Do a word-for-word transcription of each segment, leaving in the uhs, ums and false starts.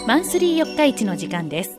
マンスリー四日市の時間です。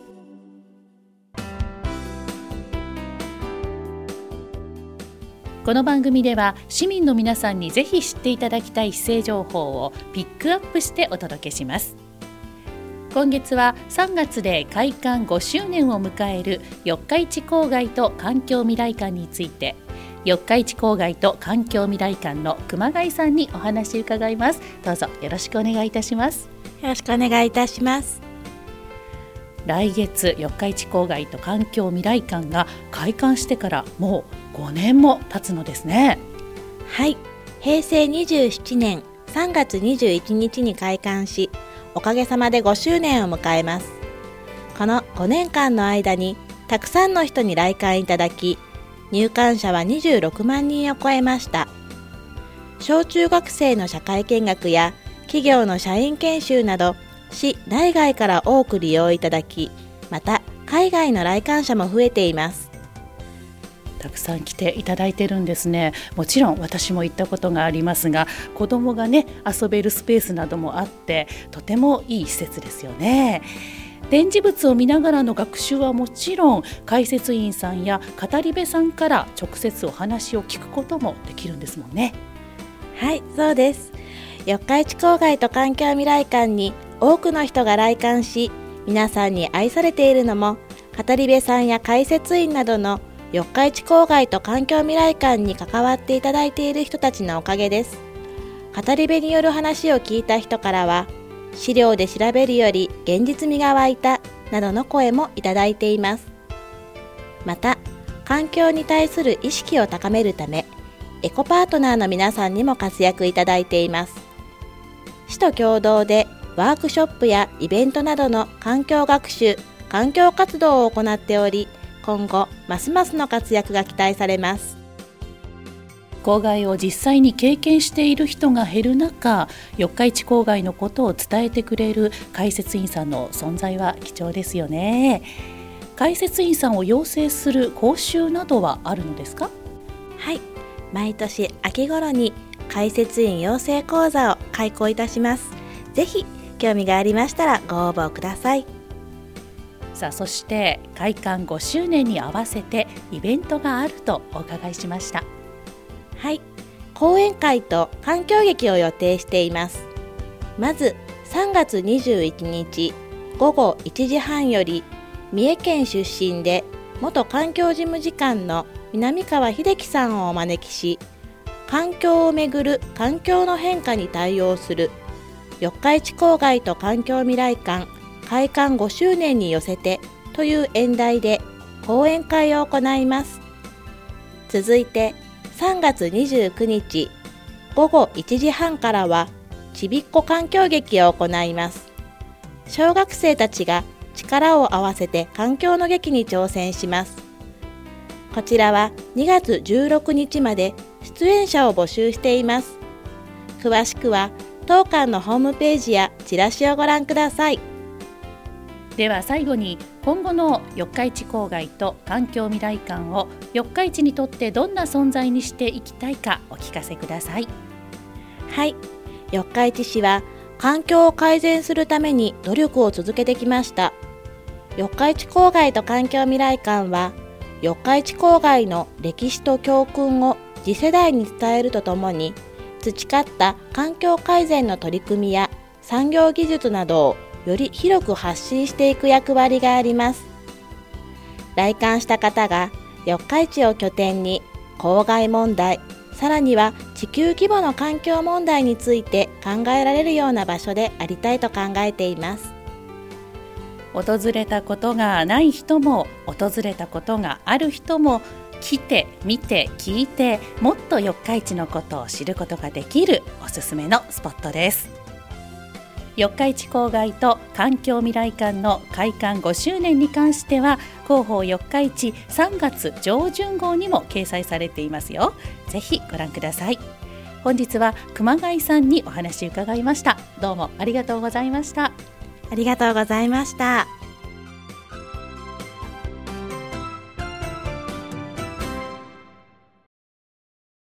この番組では市民の皆さんにぜひ知っていただきたい市政情報をピックアップしてお届けします。今月はさんがつで開館ごしゅうねんを迎える四日市郊外と環境未来館について、四日市郊外と環境未来館の熊谷さんにお話を伺います。どうぞよろしくお願いいたします。 よろしくお願いいたします。 来月四日市郊外と環境未来館が開館してからもうごねんも経つのですね。 はい、へいせいにじゅうななねんさんがつにじゅういちにちに開館し、おかげさまでごしゅうねんを迎えます。このごねんかんの間にたくさんの人に来館いただき、入館者はにじゅうろくまんにんを超えました。小中学生の社会見学や企業の社員研修など、市内外から多く利用いただき、また海外の来館者も増えています。 たくさん来ていただいてるんですね。もちろん私も行ったことがありますが、子どもがね遊べるスペースなどもあって、とてもいい施設ですよね。展示物を見ながらの学習はもちろん、解説員さんや語り部さんから直接お話を聞くこともできるんですもんね。 はい、そうです。四日市郊外と環境未来館に多くの人が来館し、皆さんに愛されているのも、語り部さんや解説員などの四日市郊外と環境未来館に関わっていただいている人たちのおかげです。語り部による話を聞いた人からは、資料で調べるより現実味が湧いたなどの声もいただいています。また、環境に対する意識を高めるため、エコパートナーの皆さんにも活躍いただいています。市と共同でワークショップやイベントなどの環境学習、環境活動を行っており、今後ますますの活躍が期待されます。 郊外を実際に経験している人が減る中、四日市郊外のことを伝えてくれる解説員さんの存在は貴重ですよね。解説員さんを養成する講習などはあるのですか？ はい、毎年秋頃に解説員養成講座を開講いたします。ぜひ興味がありましたらご応募ください。 さあ、そして開館ごしゅうねんに合わせてイベントがあるとお伺いしました。 はい、講演会と環境劇を予定しています。まずさんがつにじゅういちにちごごいちじはんより、三重県出身で元環境事務次官の南川秀樹さんをお招きし、環境をめぐる環境の変化に対応する四日市郊外と環境未来館開館ごしゅうねんに寄せてという演題で講演会を行います。続いてさんがつにじゅうくにちごごいちじはんからはちびっこ環境劇を行います。小学生たちが力を合わせて環境の劇に挑戦します。こちらはにがつじゅうろくにちまで出演者を募集しています。詳しくは当館のホームページやチラシをご覧ください。 では最後に、今後の四日市郊外と環境未来館を四日市にとってどんな存在にしていきたいかお聞かせください。 はい、四日市市は環境を改善するために努力を続けてきました。四日市郊外と環境未来館は、四日市郊外の歴史と教訓を次世代に伝えるとともに、培った環境改善の取り組みや産業技術などをより広く発信していく役割があります。来館した方が四日市を拠点に公害問題、さらには地球規模の環境問題について考えられるような場所でありたいと考えています。 訪れたことがない人も訪れたことがある人も、来て見て聞いて、もっと四日市のことを知ることができるおすすめのスポットです。四日市郊外と環境未来館の開館ごしゅうねんに関しては、広報四日市さんがつ上旬号にも掲載されていますよ。ぜひご覧ください。本日は熊谷さんにお話を伺いました。どうもありがとうございました。 ありがとうございました。